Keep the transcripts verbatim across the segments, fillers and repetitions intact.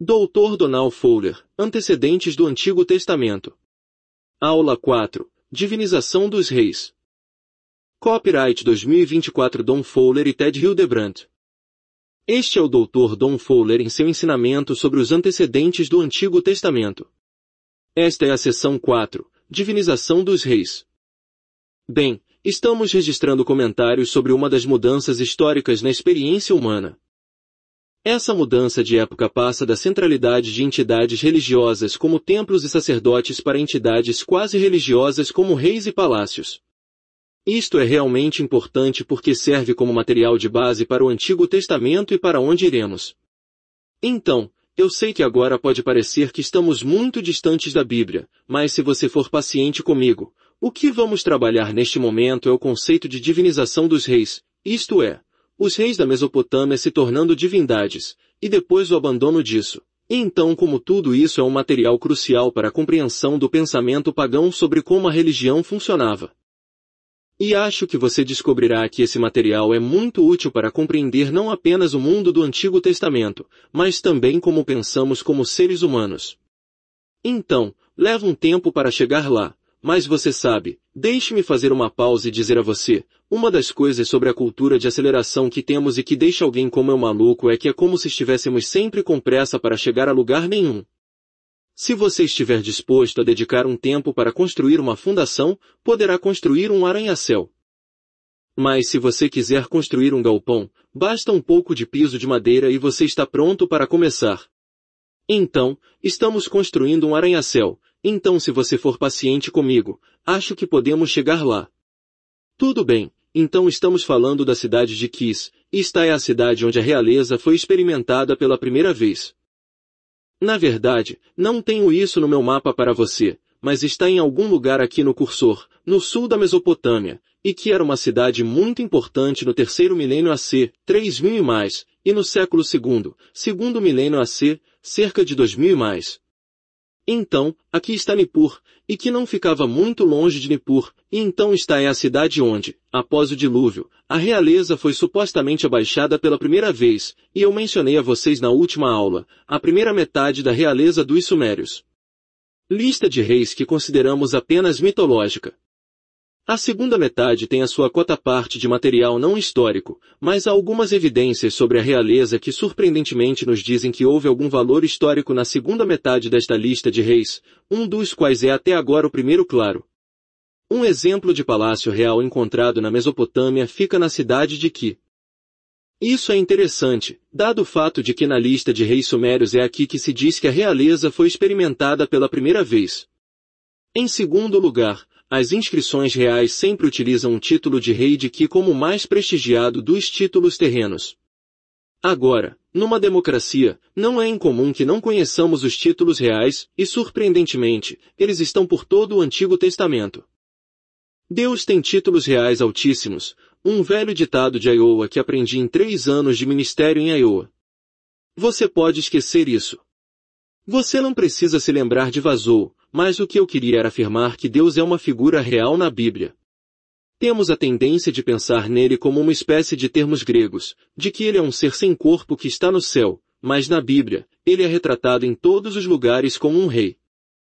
doutor Donald Fowler, Antecedentes do Antigo Testamento. Aula quatro. Divinização dos Reis. Copyright dois mil e vinte e quatro Don Fowler e Ted Hildebrandt. Este é o doutor Don Fowler em seu ensinamento sobre os antecedentes do Antigo Testamento. Esta é a seção quatro, Divinização dos Reis. Bem, estamos registrando comentários sobre uma das mudanças históricas na experiência humana. Essa mudança de época passa da centralidade de entidades religiosas como templos e sacerdotes para entidades quase religiosas como reis e palácios. Isto é realmente importante porque serve como material de base para o Antigo Testamento e para onde iremos. Então, eu sei que agora pode parecer que estamos muito distantes da Bíblia, mas se você for paciente comigo, o que vamos trabalhar neste momento é o conceito de divinização dos reis, isto é, os reis da Mesopotâmia se tornando divindades, e depois o abandono disso. E então como tudo isso é um material crucial para a compreensão do pensamento pagão sobre como a religião funcionava. E acho que você descobrirá que esse material é muito útil para compreender não apenas o mundo do Antigo Testamento, mas também como pensamos como seres humanos. Então, leva um tempo para chegar lá, mas você sabe, deixe-me fazer uma pausa e dizer a você, uma das coisas sobre a cultura de aceleração que temos e que deixa alguém como eu maluco é que é como se estivéssemos sempre com pressa para chegar a lugar nenhum. Se você estiver disposto a dedicar um tempo para construir uma fundação, poderá construir um arranha-céu. Mas se você quiser construir um galpão, basta um pouco de piso de madeira e você está pronto para começar. Então, estamos construindo um arranha-céu, então se você for paciente comigo, acho que podemos chegar lá. Tudo bem, então estamos falando da cidade de Quis, e esta é a cidade onde a realeza foi experimentada pela primeira vez. Na verdade, não tenho isso no meu mapa para você, mas está em algum lugar aqui no cursor, no sul da Mesopotâmia, e que era uma cidade muito importante no terceiro milênio A C, três mil e mais, e no século segundo, segundo milênio A C, cerca de dois mil e mais. Então, aqui está Nippur, e que não ficava muito longe de Nippur, e então está é a cidade onde, após o dilúvio, a realeza foi supostamente abaixada pela primeira vez, e eu mencionei a vocês na última aula, a primeira metade da realeza dos Sumérios. Lista de reis que consideramos apenas mitológica. A segunda metade tem a sua cota parte de material não histórico, mas há algumas evidências sobre a realeza que surpreendentemente nos dizem que houve algum valor histórico na segunda metade desta lista de reis, um dos quais é até agora o primeiro claro. Um exemplo de palácio real encontrado na Mesopotâmia fica na cidade de Ki. Isso é interessante, dado o fato de que na lista de reis sumérios é aqui que se diz que a realeza foi experimentada pela primeira vez. Em segundo lugar, as inscrições reais sempre utilizam o título de rei de Ki como o mais prestigiado dos títulos terrenos. Agora, numa democracia, não é incomum que não conheçamos os títulos reais, e surpreendentemente, eles estão por todo o Antigo Testamento. Deus tem títulos reais altíssimos, um velho ditado de Iowa que aprendi em três anos de ministério em Iowa. Você pode esquecer isso. Você não precisa se lembrar de Vazou, mas o que eu queria era afirmar que Deus é uma figura real na Bíblia. Temos a tendência de pensar nele como uma espécie de termos gregos, de que ele é um ser sem corpo que está no céu, mas na Bíblia, ele é retratado em todos os lugares como um rei.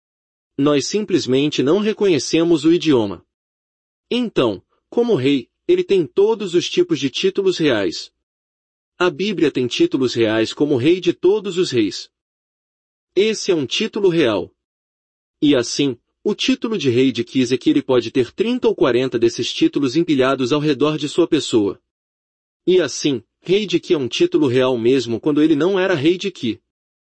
Nós simplesmente não reconhecemos o idioma. Então, como rei, ele tem todos os tipos de títulos reais. A Bíblia tem títulos reais como rei de todos os reis. Esse é um título real. E assim, o título de rei de Quis é que ele pode ter trinta ou quarenta desses títulos empilhados ao redor de sua pessoa. E assim, rei de Ki é um título real mesmo quando ele não era rei de Ki.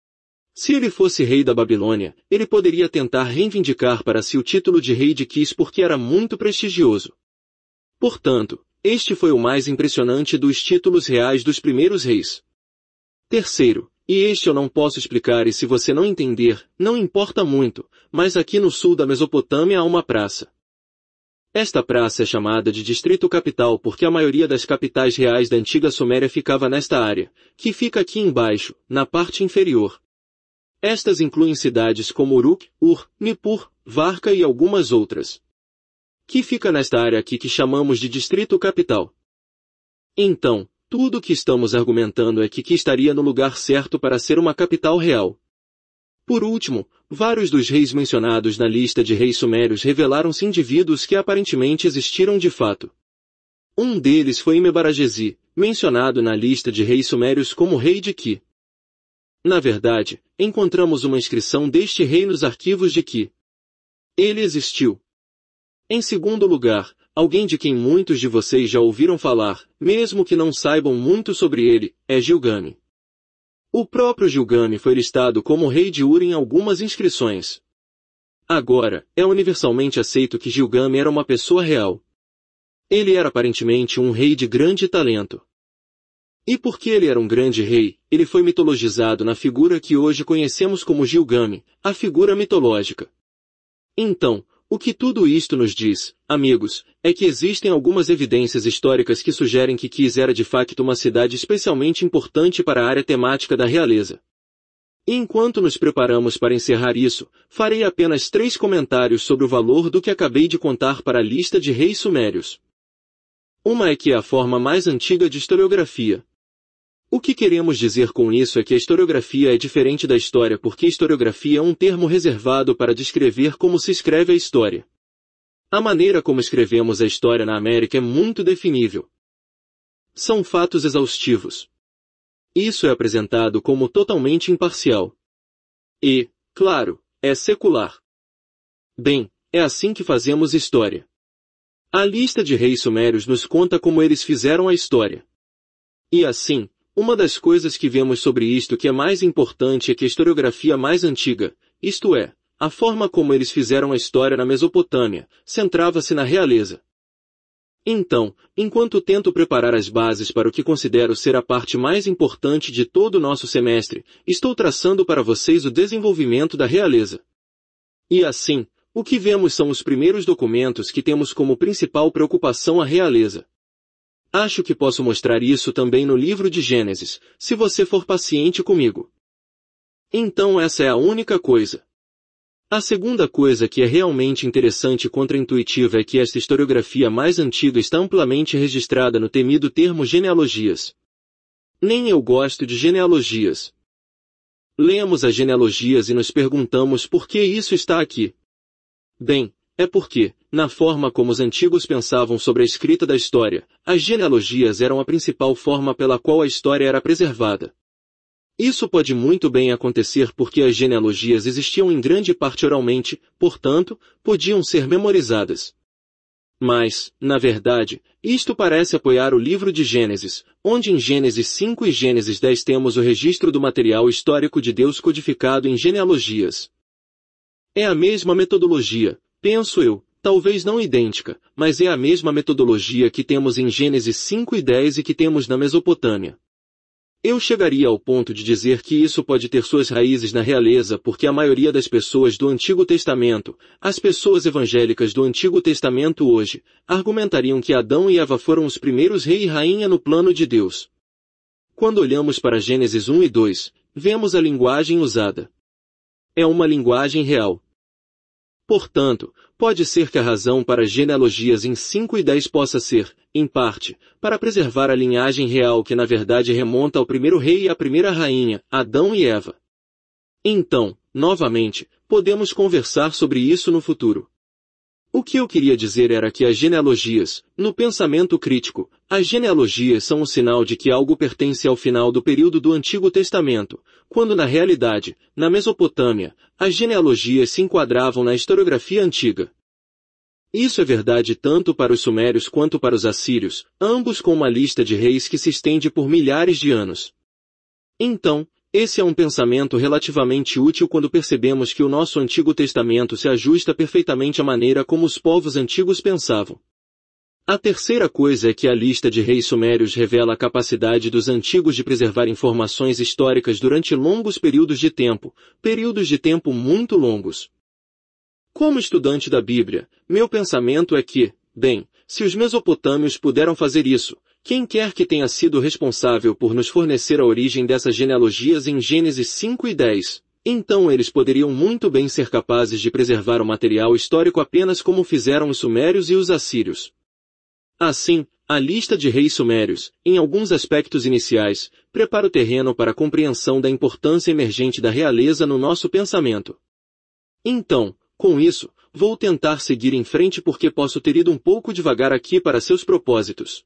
Se ele fosse rei da Babilônia, ele poderia tentar reivindicar para si o título de rei de Quis porque era muito prestigioso. Portanto, este foi o mais impressionante dos títulos reais dos primeiros reis. Terceiro, e este eu não posso explicar e se você não entender, não importa muito, mas aqui no sul da Mesopotâmia há uma praça. Esta praça é chamada de Distrito Capital porque a maioria das capitais reais da antiga Suméria ficava nesta área, que fica aqui embaixo, na parte inferior. Estas incluem cidades como Uruk, Ur, Nippur, Varka e algumas outras. Que fica nesta área aqui que chamamos de Distrito Capital. Então, tudo o que estamos argumentando é que que estaria no lugar certo para ser uma capital real. Por último, vários dos reis mencionados na lista de reis sumérios revelaram-se indivíduos que aparentemente existiram de fato. Um deles foi Mebaragesi, mencionado na lista de reis sumérios como rei de Ki. Na verdade, encontramos uma inscrição deste rei nos arquivos de Ki. Ele existiu. Em segundo lugar, alguém de quem muitos de vocês já ouviram falar, mesmo que não saibam muito sobre ele, é Gilgame. O próprio Gilgame foi listado como rei de Ur em algumas inscrições. Agora, é universalmente aceito que Gilgame era uma pessoa real. Ele era aparentemente um rei de grande talento. E porque ele era um grande rei, ele foi mitologizado na figura que hoje conhecemos como Gilgame, a figura mitológica. Então, o que tudo isto nos diz, amigos, é que existem algumas evidências históricas que sugerem que Kis era de facto uma cidade especialmente importante para a área temática da realeza. E enquanto nos preparamos para encerrar isso, farei apenas três comentários sobre o valor do que acabei de contar para a lista de reis sumérios. Uma é que é a forma mais antiga de historiografia. O que queremos dizer com isso é que a historiografia é diferente da história porque historiografia é um termo reservado para descrever como se escreve a história. A maneira como escrevemos a história na América é muito definível. São fatos exaustivos. Isso é apresentado como totalmente imparcial. E, claro, é secular. Bem, é assim que fazemos história. A lista de reis sumérios nos conta como eles fizeram a história. E assim, uma das coisas que vemos sobre isto que é mais importante é que a historiografia mais antiga, isto é, a forma como eles fizeram a história na Mesopotâmia, centrava-se na realeza. Então, enquanto tento preparar as bases para o que considero ser a parte mais importante de todo o nosso semestre, estou traçando para vocês o desenvolvimento da realeza. E assim, o que vemos são os primeiros documentos que temos como principal preocupação a realeza. Acho que posso mostrar isso também no livro de Gênesis, se você for paciente comigo. Então essa é a única coisa. A segunda coisa que é realmente interessante e contraintuitiva é que esta historiografia mais antiga está amplamente registrada no temido termo genealogias. Nem eu gosto de genealogias. Lemos as genealogias e nos perguntamos por que isso está aqui. Bem, é porque, na forma como os antigos pensavam sobre a escrita da história, as genealogias eram a principal forma pela qual a história era preservada. Isso pode muito bem acontecer porque as genealogias existiam em grande parte oralmente, portanto, podiam ser memorizadas. Mas, na verdade, isto parece apoiar o livro de Gênesis, onde em Gênesis cinco e Gênesis dez temos o registro do material histórico de Deus codificado em genealogias. É a mesma metodologia, penso eu, talvez não idêntica, mas é a mesma metodologia que temos em Gênesis cinco e dez e que temos na Mesopotâmia. Eu chegaria ao ponto de dizer que isso pode ter suas raízes na realeza porque a maioria das pessoas do Antigo Testamento, as pessoas evangélicas do Antigo Testamento hoje, argumentariam que Adão e Eva foram os primeiros rei e rainha no plano de Deus. Quando olhamos para Gênesis um e dois, vemos a linguagem usada. É uma linguagem real. Portanto, pode ser que a razão para as genealogias em cinco e dez possa ser, em parte, para preservar a linhagem real que na verdade remonta ao primeiro rei e à primeira rainha, Adão e Eva. Então, novamente, podemos conversar sobre isso no futuro. O que eu queria dizer era que as genealogias, no pensamento crítico, as genealogias são um sinal de que algo pertence ao final do período do Antigo Testamento, quando na realidade, na Mesopotâmia, as genealogias se enquadravam na historiografia antiga. Isso é verdade tanto para os sumérios quanto para os assírios, ambos com uma lista de reis que se estende por milhares de anos. Então, esse é um pensamento relativamente útil quando percebemos que o nosso Antigo Testamento se ajusta perfeitamente à maneira como os povos antigos pensavam. A terceira coisa é que a lista de reis sumérios revela a capacidade dos antigos de preservar informações históricas durante longos períodos de tempo, períodos de tempo muito longos. Como estudante da Bíblia, meu pensamento é que, bem, se os mesopotâmios puderam fazer isso, quem quer que tenha sido responsável por nos fornecer a origem dessas genealogias em Gênesis cinco e dez, então eles poderiam muito bem ser capazes de preservar o material histórico apenas como fizeram os sumérios e os assírios. Assim, a lista de reis sumérios, em alguns aspectos iniciais, prepara o terreno para a compreensão da importância emergente da realeza no nosso pensamento. Então, com isso, vou tentar seguir em frente porque posso ter ido um pouco devagar aqui para seus propósitos.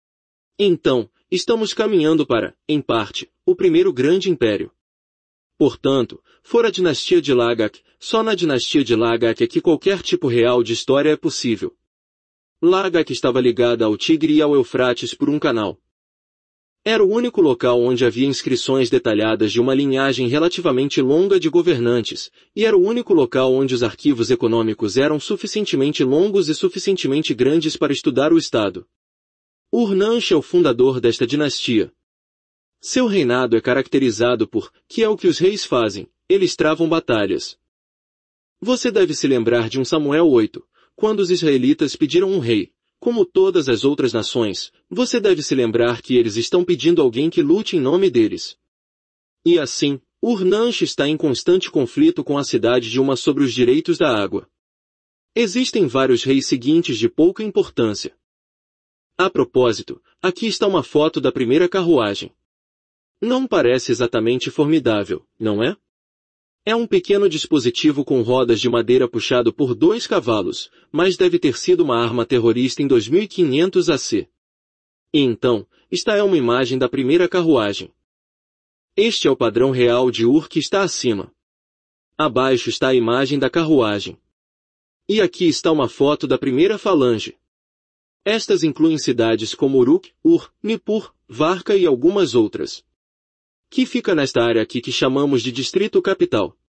Então, estamos caminhando para, em parte, o primeiro grande império. Portanto, fora a dinastia de Lagac, só na dinastia de Lagac é que qualquer tipo real de história é possível. Lagac estava ligada ao Tigre e ao Eufrates por um canal. Era o único local onde havia inscrições detalhadas de uma linhagem relativamente longa de governantes, e era o único local onde os arquivos econômicos eram suficientemente longos e suficientemente grandes para estudar o Estado. Ur-Namch é o fundador desta dinastia. Seu reinado é caracterizado por, que é o que os reis fazem, eles travam batalhas. Você deve se lembrar de um Samuel oito, quando os israelitas pediram um rei. Como todas as outras nações, você deve se lembrar que eles estão pedindo alguém que lute em nome deles. E assim, Ur-Namch está em constante conflito com a cidade de Uma sobre os direitos da água. Existem vários reis seguintes de pouca importância. A propósito, aqui está uma foto da primeira carruagem. Não parece exatamente formidável, não é? É um pequeno dispositivo com rodas de madeira puxado por dois cavalos, mas deve ter sido uma arma terrorista em dois mil e quinhentos A C. E então, esta é uma imagem da primeira carruagem. Este é o padrão real de Ur que está acima. Abaixo está a imagem da carruagem. E aqui está uma foto da primeira falange. Estas incluem cidades como Uruk, Ur, Nippur, Varka e algumas outras. Que fica nesta área aqui que chamamos de Distrito Capital.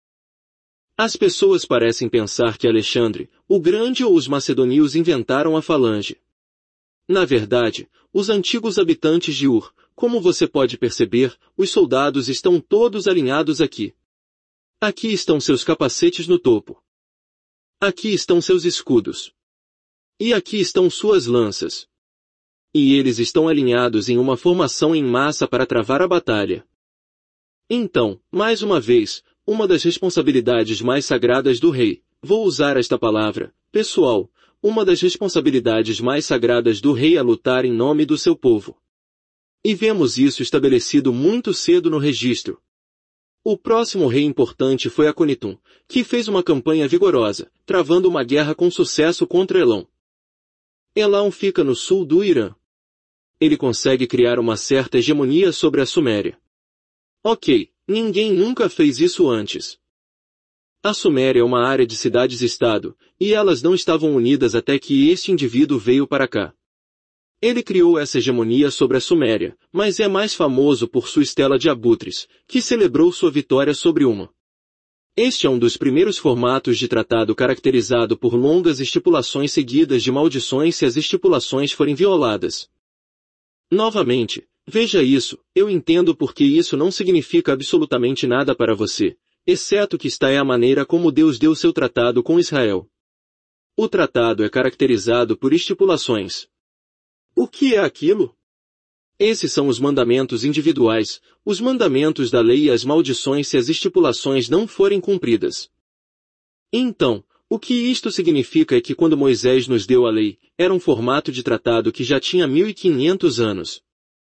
As pessoas parecem pensar que Alexandre, o Grande ou os macedônios inventaram a falange. Na verdade, os antigos habitantes de Ur, como você pode perceber, os soldados estão todos alinhados aqui. Aqui estão seus capacetes no topo. Aqui estão seus escudos. E aqui estão suas lanças. E eles estão alinhados em uma formação em massa para travar a batalha. Então, mais uma vez, uma das responsabilidades mais sagradas do rei, vou usar esta palavra, pessoal, uma das responsabilidades mais sagradas do rei é lutar em nome do seu povo. E vemos isso estabelecido muito cedo no registro. O próximo rei importante foi Akonitum, que fez uma campanha vigorosa, travando uma guerra com sucesso contra Elão. Elão fica no sul do Irã. Ele consegue criar uma certa hegemonia sobre a Suméria. Ok, ninguém nunca fez isso antes. A Suméria é uma área de cidades-estado, e elas não estavam unidas até que este indivíduo veio para cá. Ele criou essa hegemonia sobre a Suméria, mas é mais famoso por sua estela de abutres, que celebrou sua vitória sobre uma. Este é um dos primeiros formatos de tratado caracterizado por longas estipulações seguidas de maldições se as estipulações forem violadas. Novamente, veja isso, eu entendo porque isso não significa absolutamente nada para você, exceto que esta é a maneira como Deus deu seu tratado com Israel. O tratado é caracterizado por estipulações. O que é aquilo? Esses são os mandamentos individuais, os mandamentos da lei e as maldições se as estipulações não forem cumpridas. Então, o que isto significa é que quando Moisés nos deu a lei, era um formato de tratado que já tinha mil e quinhentos anos.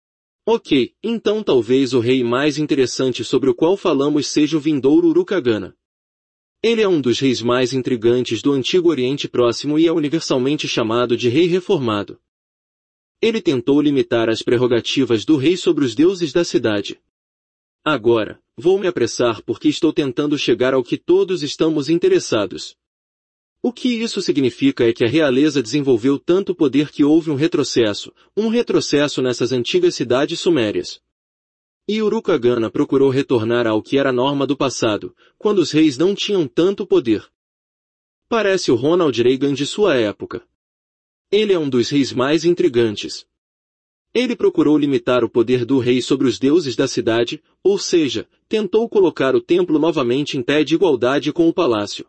Ok, então talvez o rei mais interessante sobre o qual falamos seja o vindouro Urukagana. Ele é um dos reis mais intrigantes do Antigo Oriente Próximo e é universalmente chamado de rei reformado. Ele tentou limitar as prerrogativas do rei sobre os deuses da cidade. Agora, vou me apressar porque estou tentando chegar ao que todos estamos interessados. O que isso significa é que a realeza desenvolveu tanto poder que houve um retrocesso, um retrocesso nessas antigas cidades sumérias. E Urukagana procurou retornar ao que era a norma do passado, quando os reis não tinham tanto poder. Parece o Ronald Reagan de sua época. Ele é um dos reis mais intrigantes. Ele procurou limitar o poder do rei sobre os deuses da cidade, ou seja, tentou colocar o templo novamente em pé de igualdade com o palácio.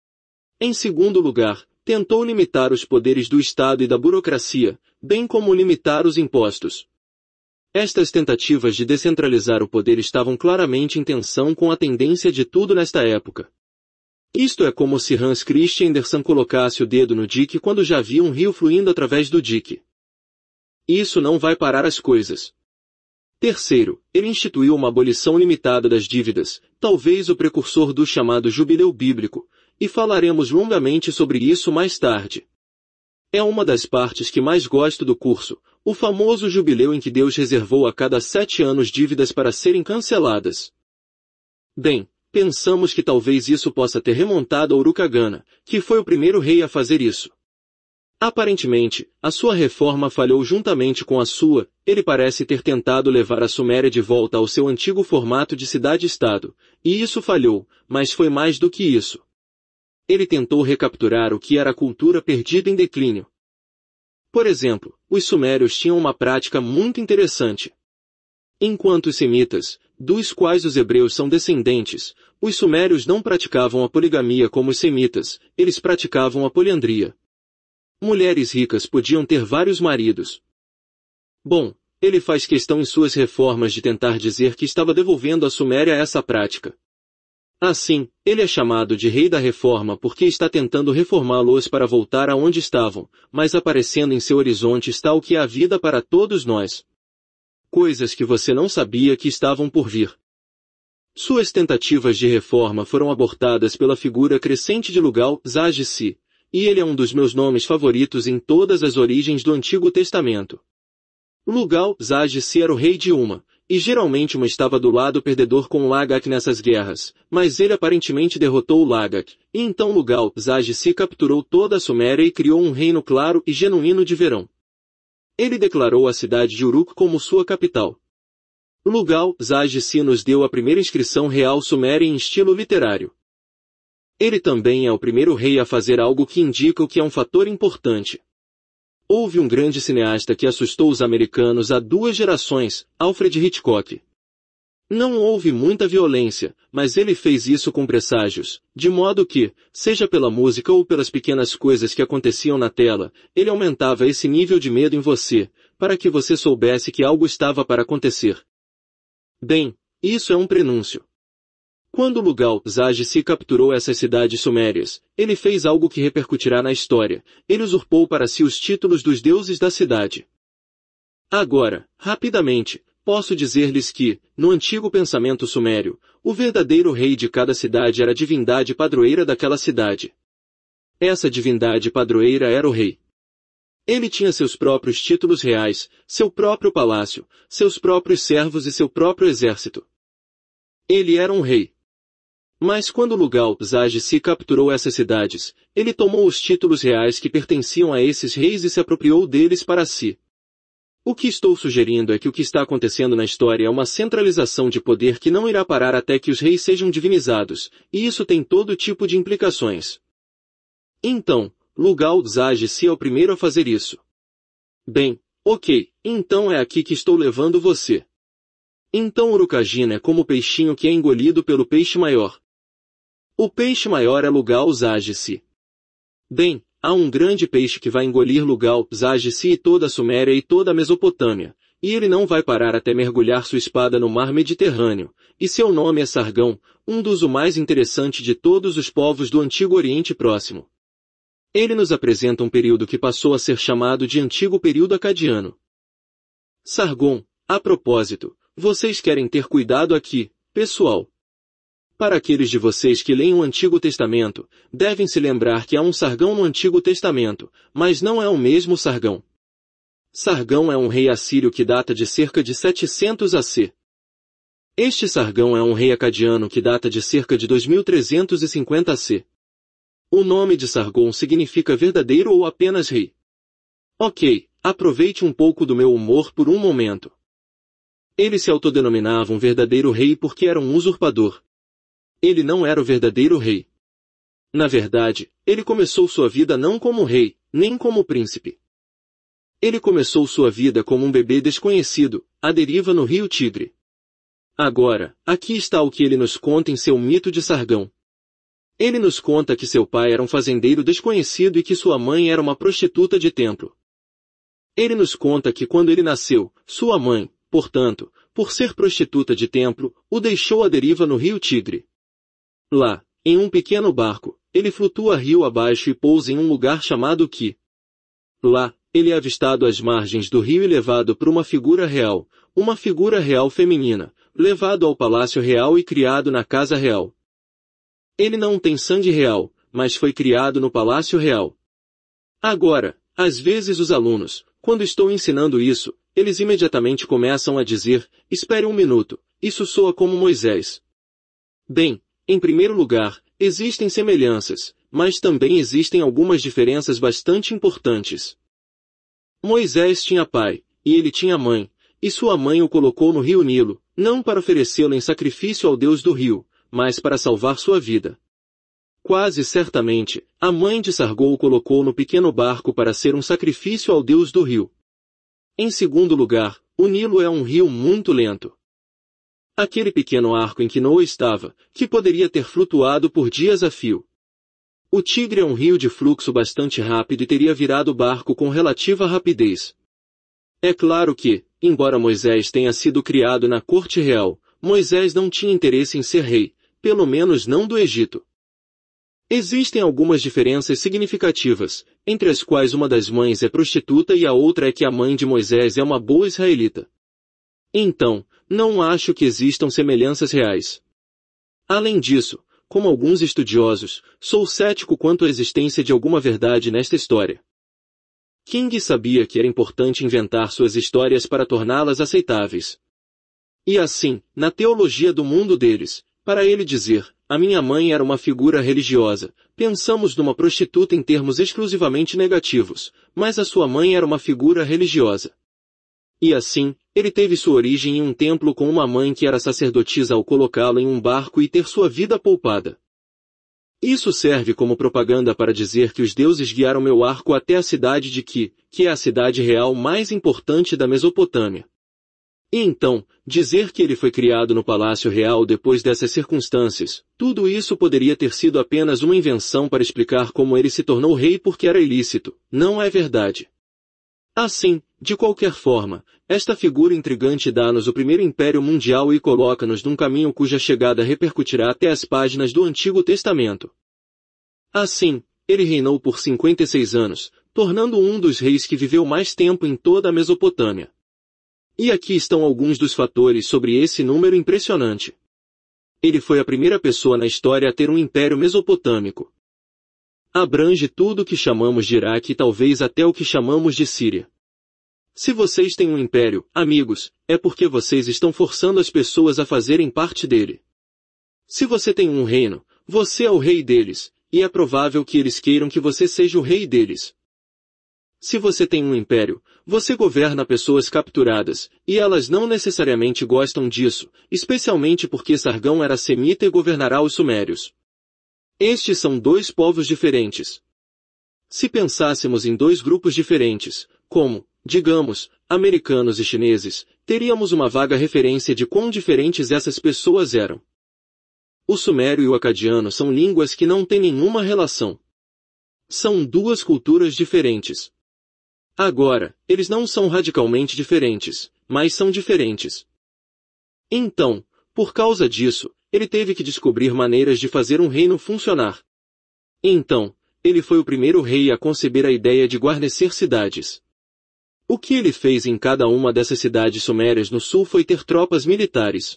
Em segundo lugar, tentou limitar os poderes do Estado e da burocracia, bem como limitar os impostos. Estas tentativas de descentralizar o poder estavam claramente em tensão com a tendência de tudo nesta época. Isto é como se Hans Christian Andersen colocasse o dedo no dique quando já havia um rio fluindo através do dique. Isso não vai parar as coisas. Terceiro, ele instituiu uma abolição limitada das dívidas, talvez o precursor do chamado jubileu bíblico, e falaremos longamente sobre isso mais tarde. É uma das partes que mais gosto do curso, o famoso jubileu em que Deus reservou a cada sete anos dívidas para serem canceladas. Bem, pensamos que talvez isso possa ter remontado a Urukagana, que foi o primeiro rei a fazer isso. Aparentemente, a sua reforma falhou juntamente com a sua, ele parece ter tentado levar a Suméria de volta ao seu antigo formato de cidade-estado, e isso falhou, mas foi mais do que isso. Ele tentou recapturar o que era a cultura perdida em declínio. Por exemplo, os sumérios tinham uma prática muito interessante. Enquanto os semitas, dos quais os hebreus são descendentes, os sumérios não praticavam a poligamia como os semitas, eles praticavam a poliandria. Mulheres ricas podiam ter vários maridos. Bom, ele faz questão em suas reformas de tentar dizer que estava devolvendo a Suméria essa prática. Assim, ele é chamado de Rei da Reforma porque está tentando reformá-los para voltar aonde estavam, mas aparecendo em seu horizonte está o que é a vida para todos nós. Coisas que você não sabia que estavam por vir. Suas tentativas de reforma foram abortadas pela figura crescente de Lugal-Zaji-Si, e ele é um dos meus nomes favoritos em todas as origens do Antigo Testamento. Lugal-Zaji-Si era o rei de Uma, e geralmente Uma estava do lado perdedor com Lagak nessas guerras, mas ele aparentemente derrotou o Lagak, e então Lugal-Zaji-Si capturou toda a Suméria e criou um reino claro e genuíno de verão. Ele declarou a cidade de Uruk como sua capital. Lugal-Zaji-Si nos deu a primeira inscrição real suméria em estilo literário. Ele também é o primeiro rei a fazer algo que indica o que é um fator importante. Houve um grande cineasta que assustou os americanos há duas gerações, Alfred Hitchcock. Não houve muita violência, mas ele fez isso com presságios, de modo que, seja pela música ou pelas pequenas coisas que aconteciam na tela, ele aumentava esse nível de medo em você, para que você soubesse que algo estava para acontecer. Bem, isso é um prenúncio. Quando Lugal-Zaji-Si capturou essas cidades sumérias, ele fez algo que repercutirá na história, ele usurpou para si os títulos dos deuses da cidade. Agora, rapidamente, posso dizer-lhes que, no antigo pensamento sumério, o verdadeiro rei de cada cidade era a divindade padroeira daquela cidade. Essa divindade padroeira era o rei. Ele tinha seus próprios títulos reais, seu próprio palácio, seus próprios servos e seu próprio exército. Ele era um rei. Mas quando Lugal-Zaji-Si capturou essas cidades, ele tomou os títulos reais que pertenciam a esses reis e se apropriou deles para si. O que estou sugerindo é que o que está acontecendo na história é uma centralização de poder que não irá parar até que os reis sejam divinizados, e isso tem todo tipo de implicações. Então, Lugal-Zaji-Si é o primeiro a fazer isso. Bem, ok, então é aqui que estou levando você. Então Urukagina é como o peixinho que é engolido pelo peixe maior. O peixe maior é Lugal-Zaji-Si. Bem, há um grande peixe que vai engolir Lugal-Zaji-Si e toda a Suméria e toda a Mesopotâmia, e ele não vai parar até mergulhar sua espada no mar Mediterrâneo, e seu nome é Sargão, um dos o mais interessante de todos os povos do Antigo Oriente Próximo. Ele nos apresenta um período que passou a ser chamado de Antigo Período Acadiano. Sargon, a propósito, vocês querem ter cuidado aqui, pessoal. Para aqueles de vocês que leem o Antigo Testamento, devem se lembrar que há um Sargão no Antigo Testamento, mas não é o mesmo Sargão. Sargão é um rei assírio que data de cerca de setecentos A C. Este Sargão é um rei acadiano que data de cerca de dois mil trezentos e cinquenta A C. O nome de Sargon significa verdadeiro ou apenas rei. Ok, aproveite um pouco do meu humor por um momento. Ele se autodenominava um verdadeiro rei porque era um usurpador. Ele não era o verdadeiro rei. Na verdade, ele começou sua vida não como rei, nem como príncipe. Ele começou sua vida como um bebê desconhecido, à deriva no rio Tigre. Agora, aqui está o que ele nos conta em seu mito de Sargão. Ele nos conta que seu pai era um fazendeiro desconhecido e que sua mãe era uma prostituta de templo. Ele nos conta que quando ele nasceu, sua mãe, portanto, por ser prostituta de templo, o deixou à deriva no rio Tigre. Lá, em um pequeno barco, ele flutua rio abaixo e pousa em um lugar chamado Ki. Lá, ele é avistado às margens do rio e levado por uma figura real, uma figura real feminina, levado ao palácio real e criado na casa real. Ele não tem sangue real, mas foi criado no palácio real. Agora, às vezes os alunos, quando estou ensinando isso, eles imediatamente começam a dizer, espere um minuto, isso soa como Moisés. Bem, em primeiro lugar, existem semelhanças, mas também existem algumas diferenças bastante importantes. Moisés tinha pai, e ele tinha mãe, e sua mãe o colocou no rio Nilo, não para oferecê-lo em sacrifício ao Deus do rio, mas para salvar sua vida. Quase certamente, a mãe de Sargou o colocou no pequeno barco para ser um sacrifício ao Deus do rio. Em segundo lugar, o Nilo é um rio muito lento. Aquele pequeno arco em que Noé estava, que poderia ter flutuado por dias a fio. O Tigre é um rio de fluxo bastante rápido e teria virado o barco com relativa rapidez. É claro que, embora Moisés tenha sido criado na corte real, Moisés não tinha interesse em ser rei, pelo menos não do Egito. Existem algumas diferenças significativas, entre as quais uma das mães é prostituta e a outra é que a mãe de Moisés é uma boa israelita. Então, não acho que existam semelhanças reais. Além disso, como alguns estudiosos, sou cético quanto à existência de alguma verdade nesta história. King sabia que era importante inventar suas histórias para torná-las aceitáveis. E assim, na teologia do mundo deles, para ele dizer, a minha mãe era uma figura religiosa, pensamos numa prostituta em termos exclusivamente negativos, mas a sua mãe era uma figura religiosa. E assim, ele teve sua origem em um templo com uma mãe que era sacerdotisa ao colocá-lo em um barco e ter sua vida poupada. Isso serve como propaganda para dizer que os deuses guiaram meu arco até a cidade de Ki, que é a cidade real mais importante da Mesopotâmia. E então, dizer que ele foi criado no palácio real depois dessas circunstâncias, tudo isso poderia ter sido apenas uma invenção para explicar como ele se tornou rei porque era ilícito, não é verdade. Assim, de qualquer forma, esta figura intrigante dá-nos o primeiro império mundial e coloca-nos num caminho cuja chegada repercutirá até as páginas do Antigo Testamento. Assim, ele reinou por cinquenta e seis anos, tornando-o um dos reis que viveu mais tempo em toda a Mesopotâmia. E aqui estão alguns dos fatores sobre esse número impressionante. Ele foi a primeira pessoa na história a ter um império mesopotâmico. Abrange tudo o que chamamos de Iraque e talvez até o que chamamos de Síria. Se vocês têm um império, amigos, é porque vocês estão forçando as pessoas a fazerem parte dele. Se você tem um reino, você é o rei deles, e é provável que eles queiram que você seja o rei deles. Se você tem um império, você governa pessoas capturadas, e elas não necessariamente gostam disso, especialmente porque Sargão era semita e governará os sumérios. Estes são dois povos diferentes. Se pensássemos em dois grupos diferentes, como, digamos, americanos e chineses, teríamos uma vaga referência de quão diferentes essas pessoas eram. O sumério e o acadiano são línguas que não têm nenhuma relação. São duas culturas diferentes. Agora, eles não são radicalmente diferentes, mas são diferentes. Então, por causa disso, ele teve que descobrir maneiras de fazer um reino funcionar. Então, ele foi o primeiro rei a conceber a ideia de guarnecer cidades. O que ele fez em cada uma dessas cidades sumérias no sul foi ter tropas militares.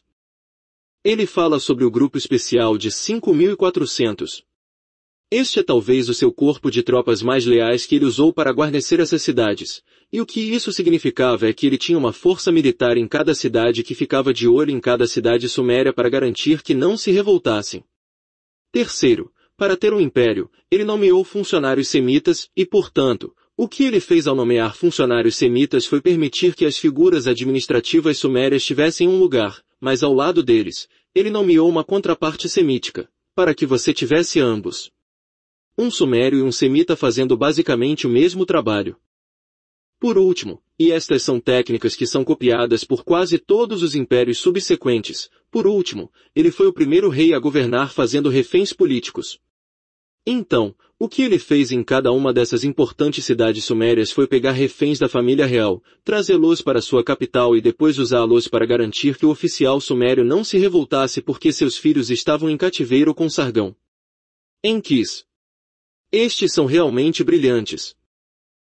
Ele fala sobre o grupo especial de cinco mil e quatrocentos. Este é talvez o seu corpo de tropas mais leais que ele usou para guarnecer essas cidades, e o que isso significava é que ele tinha uma força militar em cada cidade que ficava de olho em cada cidade suméria para garantir que não se revoltassem. Terceiro, para ter um império, ele nomeou funcionários semitas e, portanto, o que ele fez ao nomear funcionários semitas foi permitir que as figuras administrativas sumérias tivessem um lugar, mas ao lado deles, ele nomeou uma contraparte semítica, para que você tivesse ambos. Um sumério e um semita fazendo basicamente o mesmo trabalho. Por último, e estas são técnicas que são copiadas por quase todos os impérios subsequentes, por último, ele foi o primeiro rei a governar fazendo reféns políticos. Então, o que ele fez em cada uma dessas importantes cidades sumérias foi pegar reféns da família real, trazê-los para sua capital e depois usá-los para garantir que o oficial sumério não se revoltasse porque seus filhos estavam em cativeiro com Sargão. Em Kis. Estes são realmente brilhantes.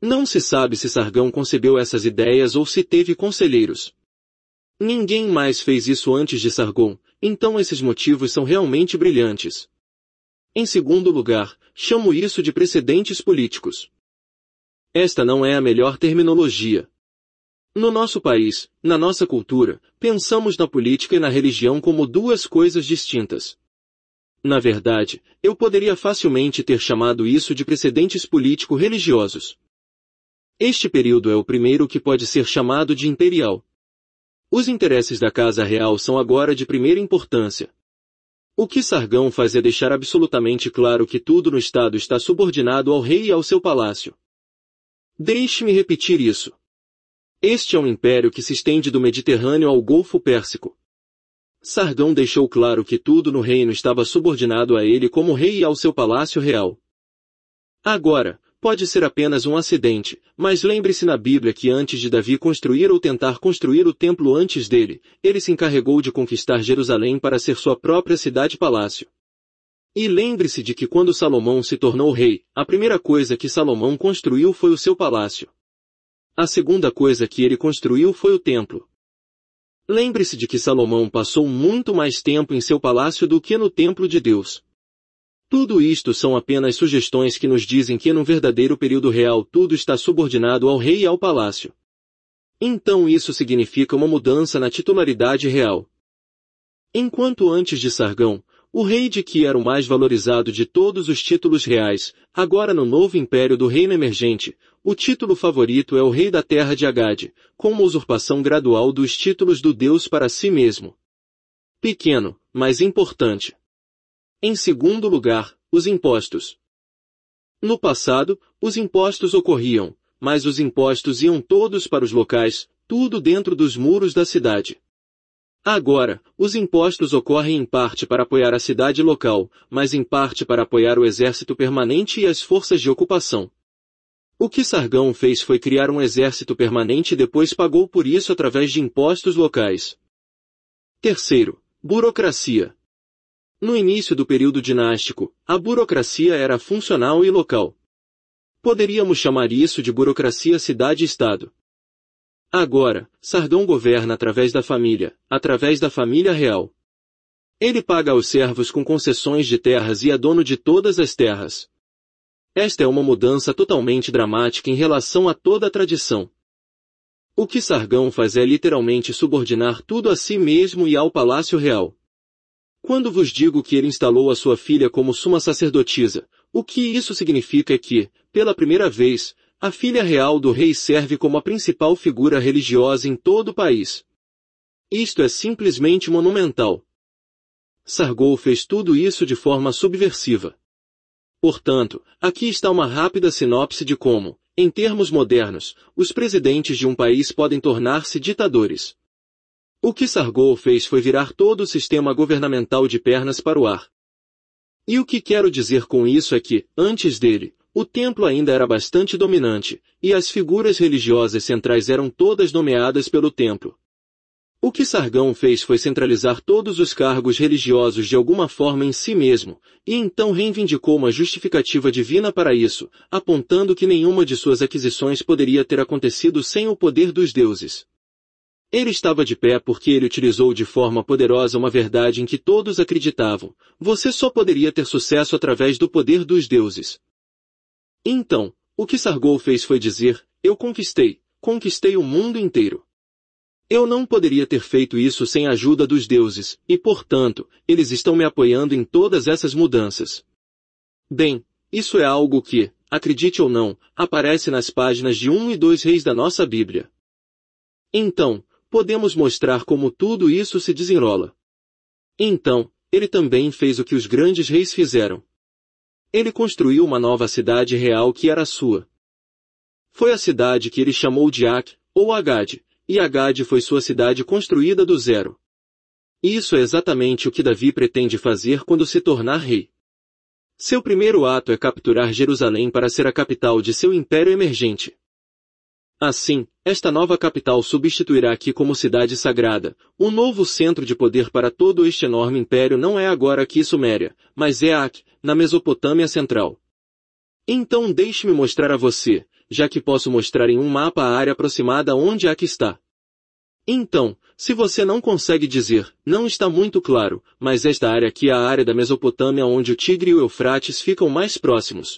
Não se sabe se Sargão concebeu essas ideias ou se teve conselheiros. Ninguém mais fez isso antes de Sargon, então esses motivos são realmente brilhantes. Em segundo lugar, chamo isso de precedentes políticos. Esta não é a melhor terminologia. No nosso país, na nossa cultura, pensamos na política e na religião como duas coisas distintas. Na verdade, eu poderia facilmente ter chamado isso de precedentes político-religiosos. Este período é o primeiro que pode ser chamado de imperial. Os interesses da Casa Real são agora de primeira importância. O que Sargão faz é deixar absolutamente claro que tudo no Estado está subordinado ao rei e ao seu palácio. Deixe-me repetir isso. Este é um império que se estende do Mediterrâneo ao Golfo Pérsico. Sargão deixou claro que tudo no reino estava subordinado a ele como rei e ao seu palácio real. Agora, pode ser apenas um acidente, mas lembre-se na Bíblia que antes de Davi construir ou tentar construir o templo antes dele, ele se encarregou de conquistar Jerusalém para ser sua própria cidade-palácio. E lembre-se de que quando Salomão se tornou rei, a primeira coisa que Salomão construiu foi o seu palácio. A segunda coisa que ele construiu foi o templo. Lembre-se de que Salomão passou muito mais tempo em seu palácio do que no templo de Deus. Tudo isto são apenas sugestões que nos dizem que no verdadeiro período real tudo está subordinado ao rei e ao palácio. Então isso significa uma mudança na titularidade real. Enquanto antes de Sargão, o rei de Ki era o mais valorizado de todos os títulos reais, agora no novo império do reino emergente, o título favorito é o rei da terra de Agade, com uma usurpação gradual dos títulos do Deus para si mesmo. Pequeno, mas importante. Em segundo lugar, os impostos. No passado, os impostos ocorriam, mas os impostos iam todos para os locais, tudo dentro dos muros da cidade. Agora, os impostos ocorrem em parte para apoiar a cidade local, mas em parte para apoiar o exército permanente e as forças de ocupação. O que Sargão fez foi criar um exército permanente e depois pagou por isso através de impostos locais. Terceiro, burocracia. No início do período dinástico, a burocracia era funcional e local. Poderíamos chamar isso de burocracia cidade-estado. Agora, Sargão governa através da família, através da família real. Ele paga aos servos com concessões de terras e é dono de todas as terras. Esta é uma mudança totalmente dramática em relação a toda a tradição. O que Sargão faz é literalmente subordinar tudo a si mesmo e ao palácio real. Quando vos digo que ele instalou a sua filha como suma sacerdotisa, o que isso significa é que, pela primeira vez, a filha real do rei serve como a principal figura religiosa em todo o país. Isto é simplesmente monumental. Sargão fez tudo isso de forma subversiva. Portanto, aqui está uma rápida sinopse de como, em termos modernos, os presidentes de um país podem tornar-se ditadores. O que Sargão fez foi virar todo o sistema governamental de pernas para o ar. E o que quero dizer com isso é que, antes dele, o templo ainda era bastante dominante, e as figuras religiosas centrais eram todas nomeadas pelo templo. O que Sargão fez foi centralizar todos os cargos religiosos de alguma forma em si mesmo, e então reivindicou uma justificativa divina para isso, apontando que nenhuma de suas aquisições poderia ter acontecido sem o poder dos deuses. Ele estava de pé porque ele utilizou de forma poderosa uma verdade em que todos acreditavam: você só poderia ter sucesso através do poder dos deuses. Então, o que Sargão fez foi dizer: eu conquistei, conquistei o mundo inteiro. Eu não poderia ter feito isso sem a ajuda dos deuses, e portanto, eles estão me apoiando em todas essas mudanças. Bem, isso é algo que, acredite ou não, aparece nas páginas de um e dois Reis da nossa Bíblia. Então, podemos mostrar como tudo isso se desenrola. Então, ele também fez o que os grandes reis fizeram. Ele construiu uma nova cidade real que era sua. Foi a cidade que ele chamou de Ak, ou Agade, e Agade foi sua cidade construída do zero. Isso é exatamente o que Davi pretende fazer quando se tornar rei. Seu primeiro ato é capturar Jerusalém para ser a capital de seu império emergente. Assim, esta nova capital substituirá Aqui como cidade sagrada. O novo centro de poder para todo este enorme império não é agora Aqui Suméria, mas é Ak, na Mesopotâmia Central. Então deixe-me mostrar a você, já que posso mostrar em um mapa a área aproximada onde Ac está. Então, se você não consegue dizer, não está muito claro, mas esta área aqui é a área da Mesopotâmia onde o Tigre e o Eufrates ficam mais próximos.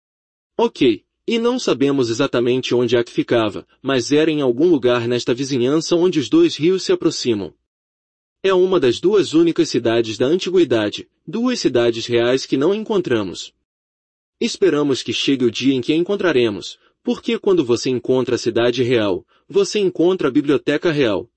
Ok, e não sabemos exatamente onde Ac ficava, mas era em algum lugar nesta vizinhança onde os dois rios se aproximam. É uma das duas únicas cidades da antiguidade, duas cidades reais que não encontramos. Esperamos que chegue o dia em que a encontraremos, porque quando você encontra a cidade real, você encontra a biblioteca real.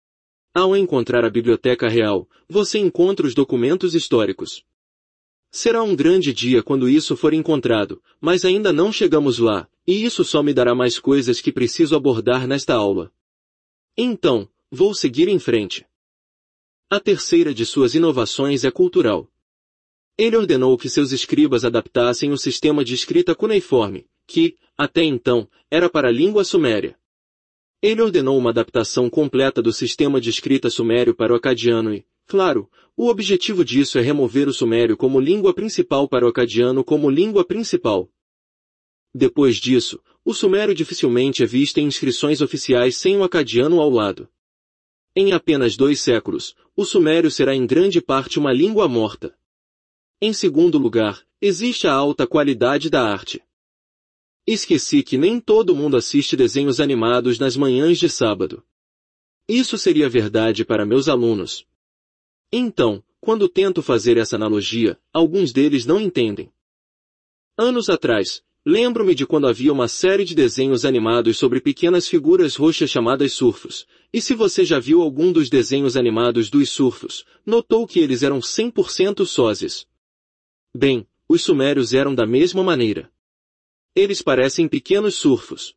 Ao encontrar a biblioteca real, você encontra os documentos históricos. Será um grande dia quando isso for encontrado, mas ainda não chegamos lá, e isso só me dará mais coisas que preciso abordar nesta aula. Então, vou seguir em frente. A terceira de suas inovações é cultural. Ele ordenou que seus escribas adaptassem o sistema de escrita cuneiforme, que, até então, era para a língua suméria. Ele ordenou uma adaptação completa do sistema de escrita sumério para o acadiano e, claro, o objetivo disso é remover o sumério como língua principal para o acadiano como língua principal. Depois disso, o sumério dificilmente é visto em inscrições oficiais sem o acadiano ao lado. Em apenas dois séculos, o sumério será em grande parte uma língua morta. Em segundo lugar, existe a alta qualidade da arte. Esqueci que nem todo mundo assiste desenhos animados nas manhãs de sábado. Isso seria verdade para meus alunos. Então, quando tento fazer essa analogia, alguns deles não entendem. Anos atrás, lembro-me de quando havia uma série de desenhos animados sobre pequenas figuras roxas chamadas surfos, e se você já viu algum dos desenhos animados dos surfos, notou que eles eram cem por cento sósias. Bem, os sumérios eram da mesma maneira. Eles parecem pequenos surfos.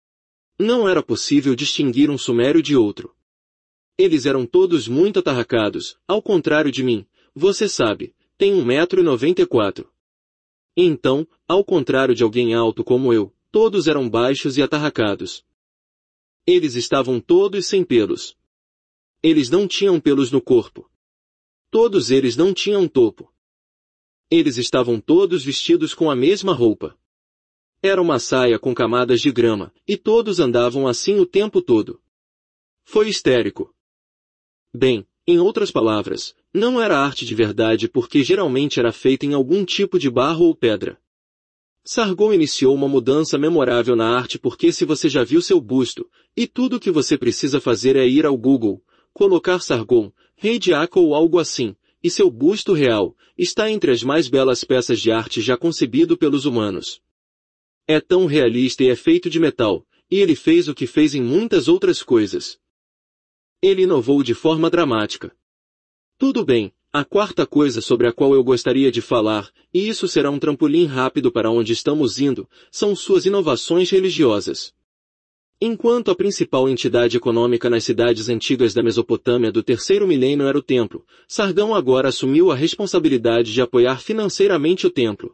Não era possível distinguir um sumério de outro. Eles eram todos muito atarracados, ao contrário de mim, você sabe, tem um metro e noventa e quatro. Então, ao contrário de alguém alto como eu, todos eram baixos e atarracados. Eles estavam todos sem pelos. Eles não tinham pelos no corpo. Todos eles não tinham topo. Eles estavam todos vestidos com a mesma roupa. Era uma saia com camadas de grama, e todos andavam assim o tempo todo. Foi histérico. Bem, em outras palavras, não era arte de verdade porque geralmente era feita em algum tipo de barro ou pedra. Sargon iniciou uma mudança memorável na arte porque se você já viu seu busto, e tudo o que você precisa fazer é ir ao Google, colocar Sargon, rei de Acre ou algo assim, e seu busto real, está entre as mais belas peças de arte já concebido pelos humanos. É tão realista e é feito de metal, e ele fez o que fez em muitas outras coisas. Ele inovou de forma dramática. Tudo bem, a quarta coisa sobre a qual eu gostaria de falar, e isso será um trampolim rápido para onde estamos indo, são suas inovações religiosas. Enquanto a principal entidade econômica nas cidades antigas da Mesopotâmia do terceiro milênio era o templo, Sargão agora assumiu a responsabilidade de apoiar financeiramente o templo.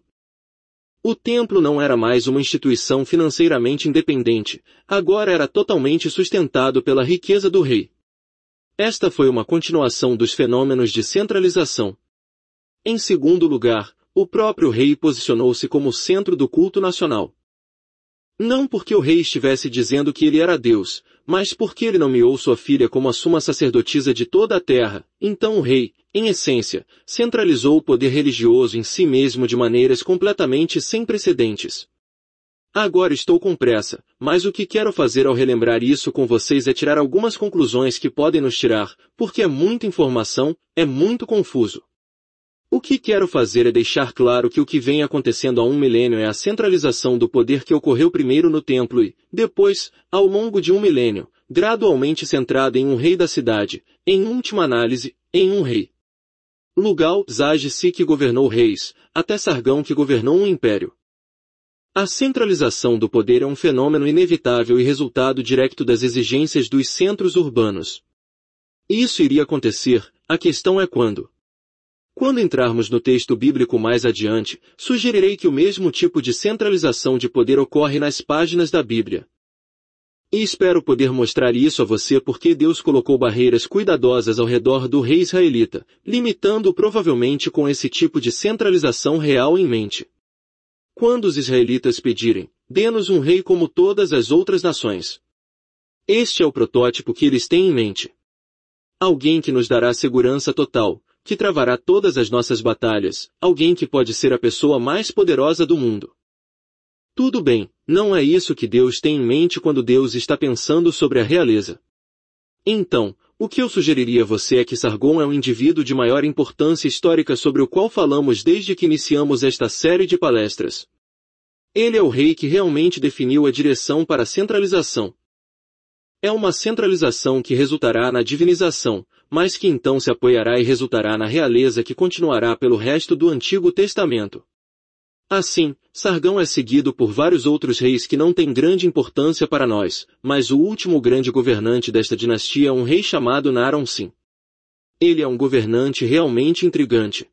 O templo não era mais uma instituição financeiramente independente, agora era totalmente sustentado pela riqueza do rei. Esta foi uma continuação dos fenômenos de centralização. Em segundo lugar, o próprio rei posicionou-se como o centro do culto nacional. Não porque o rei estivesse dizendo que ele era Deus, mas porque ele nomeou sua filha como a suma sacerdotisa de toda a terra, então o rei, em essência, centralizou o poder religioso em si mesmo de maneiras completamente sem precedentes. Agora estou com pressa, mas o que quero fazer ao relembrar isso com vocês é tirar algumas conclusões que podem nos tirar, porque é muita informação, é muito confuso. O que quero fazer é deixar claro que o que vem acontecendo há um milênio é a centralização do poder que ocorreu primeiro no templo e, depois, ao longo de um milênio, gradualmente centrada em um rei da cidade, em última análise, em um rei. Lugal Zage-se que governou reis, até Sargão que governou um império. A centralização do poder é um fenômeno inevitável e resultado direto das exigências dos centros urbanos. Isso iria acontecer, a questão é quando. Quando entrarmos no texto bíblico mais adiante, sugerirei que o mesmo tipo de centralização de poder ocorre nas páginas da Bíblia. E espero poder mostrar isso a você porque Deus colocou barreiras cuidadosas ao redor do rei israelita, limitando-o provavelmente com esse tipo de centralização real em mente. Quando os israelitas pedirem, dê-nos um rei como todas as outras nações. Este é o protótipo que eles têm em mente. Alguém que nos dará segurança total, que travará todas as nossas batalhas, alguém que pode ser a pessoa mais poderosa do mundo. Tudo bem, não é isso que Deus tem em mente quando Deus está pensando sobre a realeza. Então, o que eu sugeriria a você é que Sargon é um indivíduo de maior importância histórica sobre o qual falamos desde que iniciamos esta série de palestras. Ele é o rei que realmente definiu a direção para a centralização. É uma centralização que resultará na divinização, mas que então se apoiará e resultará na realeza que continuará pelo resto do Antigo Testamento. Assim, Sargão é seguido por vários outros reis que não têm grande importância para nós, mas o último grande governante desta dinastia é um rei chamado Naram-Sin. Ele é um governante realmente intrigante.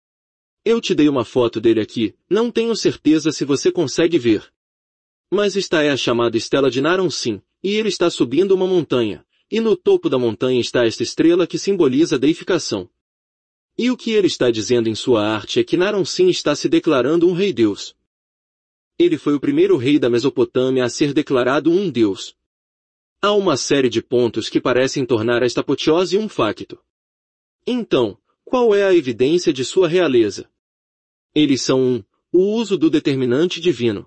Eu te dei uma foto dele aqui, não tenho certeza se você consegue ver. Mas esta é a chamada estela de Naram-Sin, e ele está subindo uma montanha, e no topo da montanha está esta estrela que simboliza a deificação. E o que ele está dizendo em sua arte é que Naram-Sin está se declarando um rei-deus. Ele foi o primeiro rei da Mesopotâmia a ser declarado um deus. Há uma série de pontos que parecem tornar esta apoteose um facto. Então, qual é a evidência de sua realeza? Eles são um, o uso do determinante divino.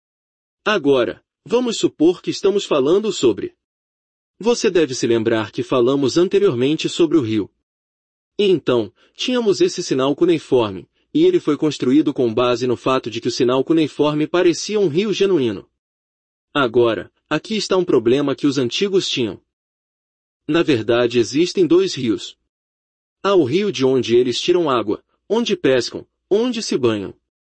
Agora, vamos supor que estamos falando sobre. Você deve se lembrar que falamos anteriormente sobre o rio. E então, tínhamos esse sinal cuneiforme, e ele foi construído com base no fato de que o sinal cuneiforme parecia um rio genuíno. Agora, aqui está um problema que os antigos tinham. Na verdade existem dois rios. Há o rio de onde eles tiram água, onde pescam, onde se banham.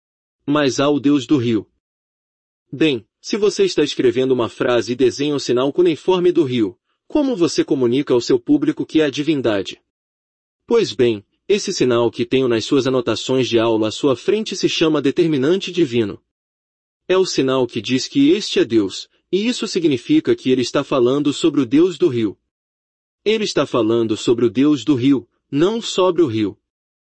Mas há o Deus do rio. Bem, se você está escrevendo uma frase e desenha o sinal cuneiforme do rio, como você comunica ao seu público que é a divindade? Pois bem, esse sinal que tenho nas suas anotações de aula à sua frente se chama determinante divino. É o sinal que diz que este é Deus, e isso significa que ele está falando sobre o Deus do rio. Ele está falando sobre o Deus do rio, não sobre o rio.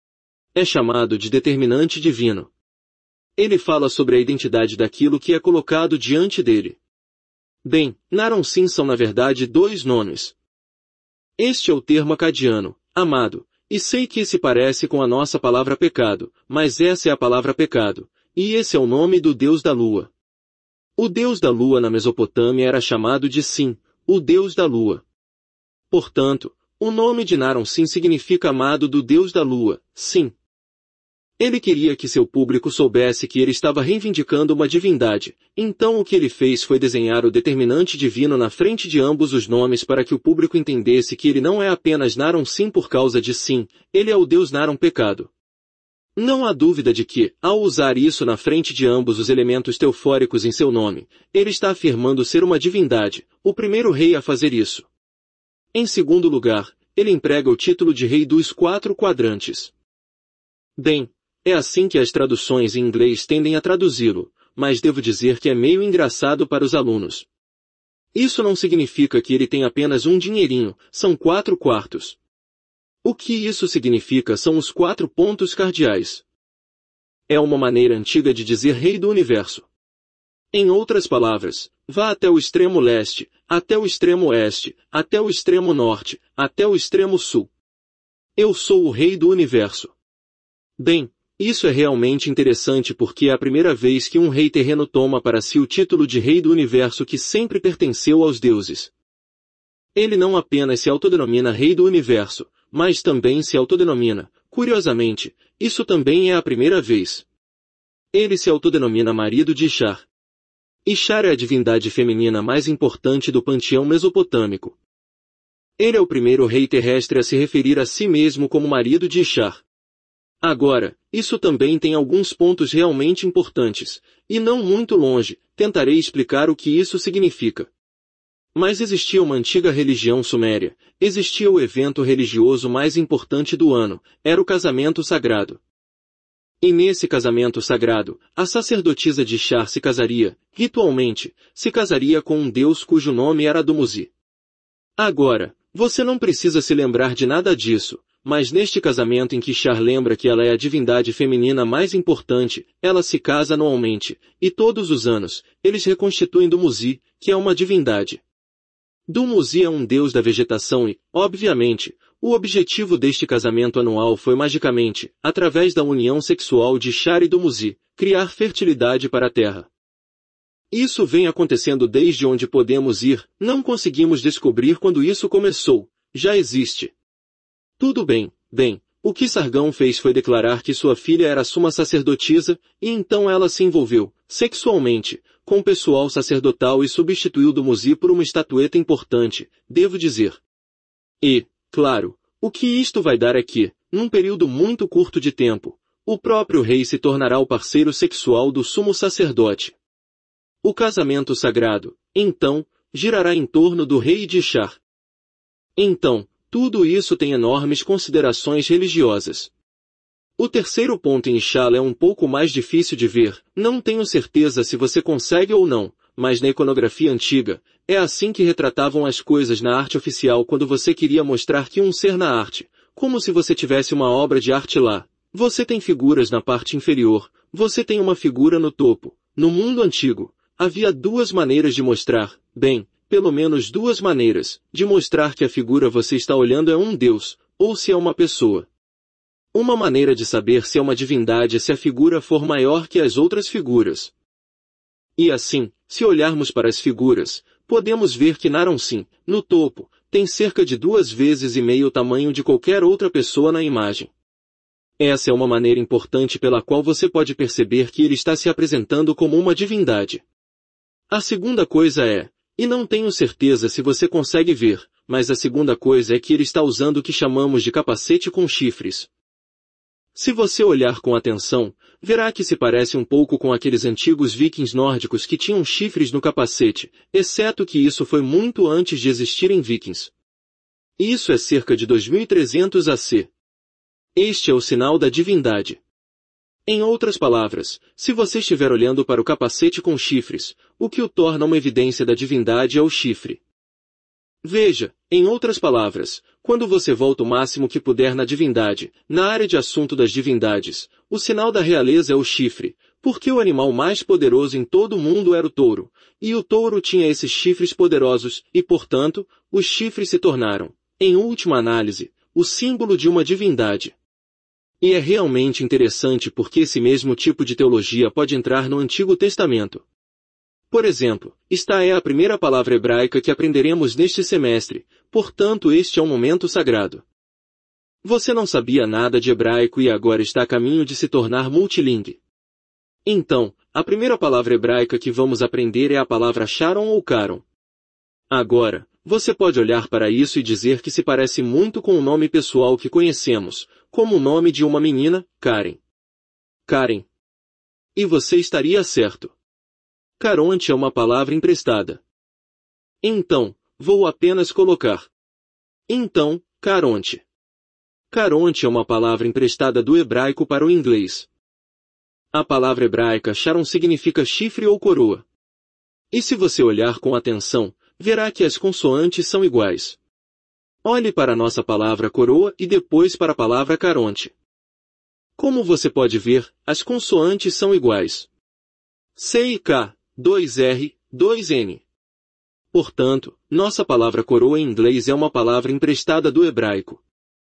É chamado de determinante divino. Ele fala sobre a identidade daquilo que é colocado diante dele. Bem, Naram-Sin são na verdade dois nomes. Este é o termo acadiano, amado, e sei que se parece com a nossa palavra pecado, mas essa é a palavra pecado, e esse é o nome do Deus da Lua. O Deus da Lua na Mesopotâmia era chamado de Sin, o Deus da Lua. Portanto, o nome de Naram-Sin significa amado do Deus da Lua, Sin. Ele queria que seu público soubesse que ele estava reivindicando uma divindade, então o que ele fez foi desenhar o determinante divino na frente de ambos os nomes para que o público entendesse que ele não é apenas Naram-Sin por causa de Sin, ele é o Deus Naram-Pecado. Não há dúvida de que, ao usar isso na frente de ambos os elementos teofóricos em seu nome, ele está afirmando ser uma divindade, o primeiro rei a fazer isso. Em segundo lugar, ele emprega o título de rei dos quatro quadrantes. Bem, é assim que as traduções em inglês tendem a traduzi-lo, mas devo dizer que é meio engraçado para os alunos. Isso não significa que ele tem apenas um dinheirinho, são quatro quartos. O que isso significa são os quatro pontos cardeais. É uma maneira antiga de dizer rei do universo. Em outras palavras, vá até o extremo leste, até o extremo oeste, até o extremo norte, até o extremo sul. Eu sou o rei do universo. Bem, isso é realmente interessante porque é a primeira vez que um rei terreno toma para si o título de rei do universo que sempre pertenceu aos deuses. Ele não apenas se autodenomina rei do universo, mas também se autodenomina, curiosamente, isso também é a primeira vez. Ele se autodenomina marido de Ishar. Ishar é a divindade feminina mais importante do panteão mesopotâmico. Ele é o primeiro rei terrestre a se referir a si mesmo como marido de Ishar. Agora, isso também tem alguns pontos realmente importantes, e não muito longe, tentarei explicar o que isso significa. Mas existia uma antiga religião suméria, existia o evento religioso mais importante do ano, era o casamento sagrado. E nesse casamento sagrado, a sacerdotisa de Ishar se casaria, ritualmente, se casaria com um deus cujo nome era Dumuzi. Agora, você não precisa se lembrar de nada disso, mas neste casamento em que Char lembra que ela é a divindade feminina mais importante, ela se casa anualmente, e todos os anos, eles reconstituem Dumuzi, que é uma divindade. Dumuzi é um deus da vegetação e, obviamente, o objetivo deste casamento anual foi magicamente, através da união sexual de Char e Dumuzi, criar fertilidade para a terra. Isso vem acontecendo desde onde podemos ir, não conseguimos descobrir quando isso começou, já existe. Tudo bem, bem, o que Sargão fez foi declarar que sua filha era suma sacerdotisa, e então ela se envolveu, sexualmente, com o pessoal sacerdotal e substituiu Dumuzi por uma estatueta importante, devo dizer. E, claro, o que isto vai dar é que, num período muito curto de tempo, o próprio rei se tornará o parceiro sexual do sumo sacerdote. O casamento sagrado, então, girará em torno do rei de Char. Então, tudo isso tem enormes considerações religiosas. O terceiro ponto em Ishala é um pouco mais difícil de ver, não tenho certeza se você consegue ou não, mas na iconografia antiga, é assim que retratavam as coisas na arte oficial quando você queria mostrar que um ser na arte, como se você tivesse uma obra de arte lá. Você tem figuras na parte inferior, você tem uma figura no topo. No mundo antigo, havia duas maneiras de mostrar, bem, pelo menos duas maneiras, de mostrar que a figura você está olhando é um deus, ou se é uma pessoa. Uma maneira de saber se é uma divindade é se a figura for maior que as outras figuras. E assim, se olharmos para as figuras, podemos ver que Naram-Sin, no topo, tem cerca de duas vezes e meio o tamanho de qualquer outra pessoa na imagem. Essa é uma maneira importante pela qual você pode perceber que ele está se apresentando como uma divindade. A segunda coisa é, e não tenho certeza se você consegue ver, mas a segunda coisa é que ele está usando o que chamamos de capacete com chifres. Se você olhar com atenção, verá que se parece um pouco com aqueles antigos vikings nórdicos que tinham chifres no capacete, exceto que isso foi muito antes de existirem vikings. Isso é cerca de dois mil e trezentos A C. Este é o sinal da divindade. Em outras palavras, se você estiver olhando para o capacete com chifres, o que o torna uma evidência da divindade é o chifre. Veja, em outras palavras, quando você volta o máximo que puder na divindade, na área de assunto das divindades, o sinal da realeza é o chifre, porque o animal mais poderoso em todo o mundo era o touro, e o touro tinha esses chifres poderosos, e portanto, os chifres se tornaram, em última análise, o símbolo de uma divindade. E é realmente interessante porque esse mesmo tipo de teologia pode entrar no Antigo Testamento. Por exemplo, esta é a primeira palavra hebraica que aprenderemos neste semestre, portanto este é um momento sagrado. Você não sabia nada de hebraico e agora está a caminho de se tornar multilingue. Então, a primeira palavra hebraica que vamos aprender é a palavra Sharon ou Caron. Agora, você pode olhar para isso e dizer que se parece muito com o nome pessoal que conhecemos, como o nome de uma menina, Karen. Karen. E você estaria certo. Caronte é uma palavra emprestada. Então, vou apenas colocar. Então, Caronte. Caronte é uma palavra emprestada do hebraico para o inglês. A palavra hebraica Sharon significa chifre ou coroa. E se você olhar com atenção, verá que as consoantes são iguais. Olhe para a nossa palavra coroa e depois para a palavra Caronte. Como você pode ver, as consoantes são iguais. C e K, dois R, dois N. Portanto, nossa palavra coroa em inglês é uma palavra emprestada do hebraico.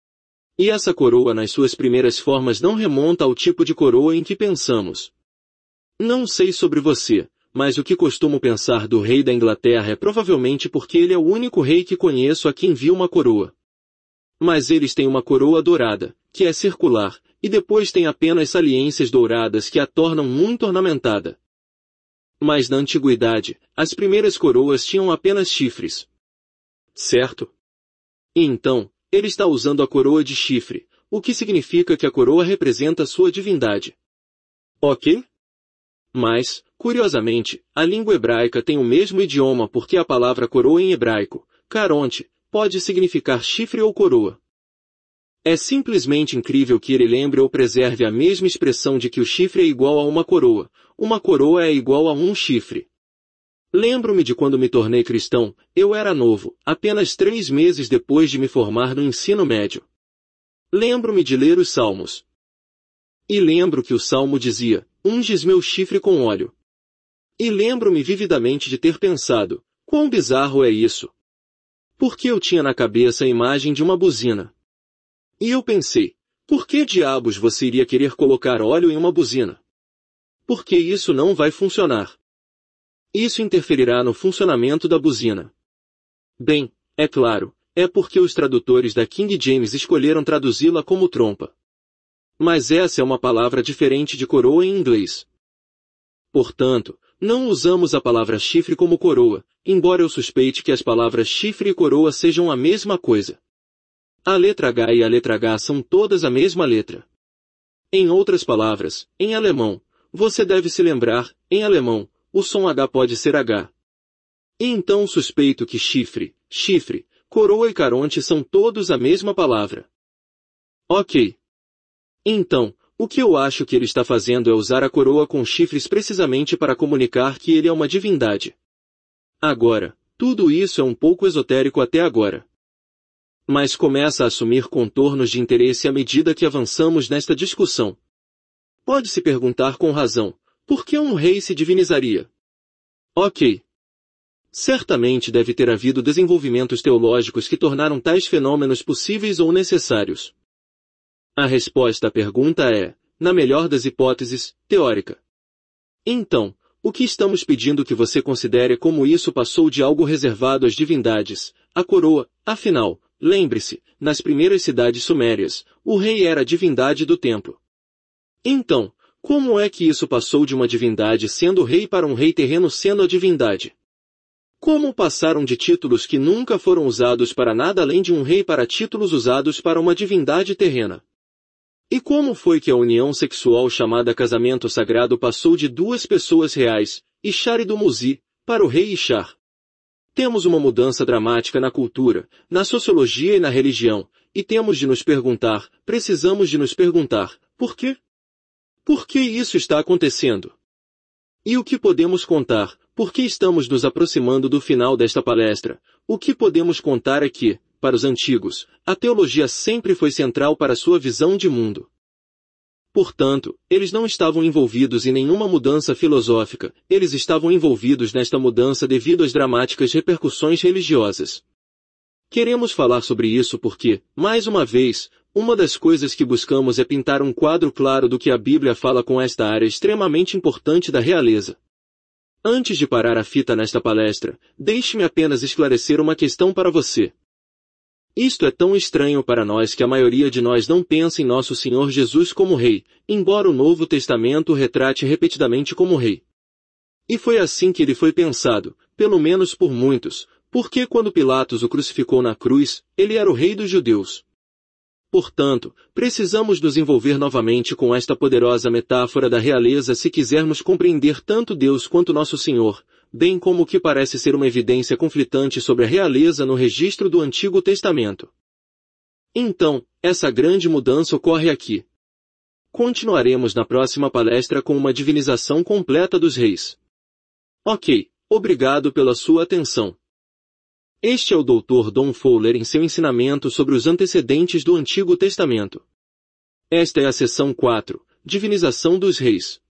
E essa coroa nas suas primeiras formas não remonta ao tipo de coroa em que pensamos. Não sei sobre você, mas o que costumo pensar do rei da Inglaterra é provavelmente porque ele é o único rei que conheço a quem viu uma coroa. Mas eles têm uma coroa dourada, que é circular, e depois tem apenas saliências douradas que a tornam muito ornamentada. Mas na antiguidade, as primeiras coroas tinham apenas chifres. Certo? E então, ele está usando a coroa de chifre, o que significa que a coroa representa sua divindade. Ok? Mas, curiosamente, a língua hebraica tem o mesmo idioma porque a palavra coroa em hebraico, caronte, pode significar chifre ou coroa. É simplesmente incrível que ele lembre ou preserve a mesma expressão de que o chifre é igual a uma coroa, uma coroa é igual a um chifre. Lembro-me de quando me tornei cristão, eu era novo, apenas três meses depois de me formar no ensino médio. Lembro-me de ler os Salmos. E lembro que o Salmo dizia, unges meu chifre com óleo. E lembro-me vividamente de ter pensado, quão bizarro é isso? Porque eu tinha na cabeça a imagem de uma buzina. E eu pensei, por que diabos você iria querer colocar óleo em uma buzina? Porque isso não vai funcionar. Isso interferirá no funcionamento da buzina. Bem, é claro, é porque os tradutores da King James escolheram traduzi-la como trompa. Mas essa é uma palavra diferente de coroa em inglês. Portanto, não usamos a palavra chifre como coroa, embora eu suspeite que as palavras chifre e coroa sejam a mesma coisa. A letra H e a letra H são todas a mesma letra. Em outras palavras, em alemão, você deve se lembrar, em alemão, o som H pode ser H. E então suspeito que chifre, chifre, coroa e caronte são todos a mesma palavra. Ok. Então, o que eu acho que ele está fazendo é usar a coroa com chifres precisamente para comunicar que ele é uma divindade. Agora, tudo isso é um pouco esotérico até agora. Mas começa a assumir contornos de interesse à medida que avançamos nesta discussão. Pode-se perguntar com razão, por que um rei se divinizaria? Ok. Certamente deve ter havido desenvolvimentos teológicos que tornaram tais fenômenos possíveis ou necessários. A resposta à pergunta é, na melhor das hipóteses, teórica. Então, o que estamos pedindo que você considere como isso passou de algo reservado às divindades, a coroa, afinal, lembre-se, nas primeiras cidades sumérias, o rei era a divindade do templo. Então, como é que isso passou de uma divindade sendo rei para um rei terreno sendo a divindade? Como passaram de títulos que nunca foram usados para nada além de um rei para títulos usados para uma divindade terrena? E como foi que a união sexual chamada casamento sagrado passou de duas pessoas reais, Ishar e Dumuzi, para o rei Ishar? Temos uma mudança dramática na cultura, na sociologia e na religião, e temos de nos perguntar, precisamos de nos perguntar, por quê? Por que isso está acontecendo? E o que podemos contar, porque estamos nos aproximando do final desta palestra, o que podemos contar é que, para os antigos, a teologia sempre foi central para sua visão de mundo. Portanto, eles não estavam envolvidos em nenhuma mudança filosófica, eles estavam envolvidos nesta mudança devido às dramáticas repercussões religiosas. Queremos falar sobre isso porque, mais uma vez, uma das coisas que buscamos é pintar um quadro claro do que a Bíblia fala com esta área extremamente importante da realeza. Antes de parar a fita nesta palestra, deixe-me apenas esclarecer uma questão para você. Isto é tão estranho para nós que a maioria de nós não pensa em nosso Senhor Jesus como Rei, embora o Novo Testamento o retrate repetidamente como Rei. E foi assim que ele foi pensado, pelo menos por muitos, porque quando Pilatos o crucificou na cruz, ele era o Rei dos Judeus. Portanto, precisamos nos envolver novamente com esta poderosa metáfora da realeza se quisermos compreender tanto Deus quanto nosso Senhor, bem como o que parece ser uma evidência conflitante sobre a realeza no registro do Antigo Testamento. Então, essa grande mudança ocorre aqui. Continuaremos na próxima palestra com uma divinização completa dos reis. Ok, obrigado pela sua atenção. Este é o doutor Don Fowler em seu ensinamento sobre os antecedentes do Antigo Testamento. Esta é a seção quatro, Divinização dos Reis.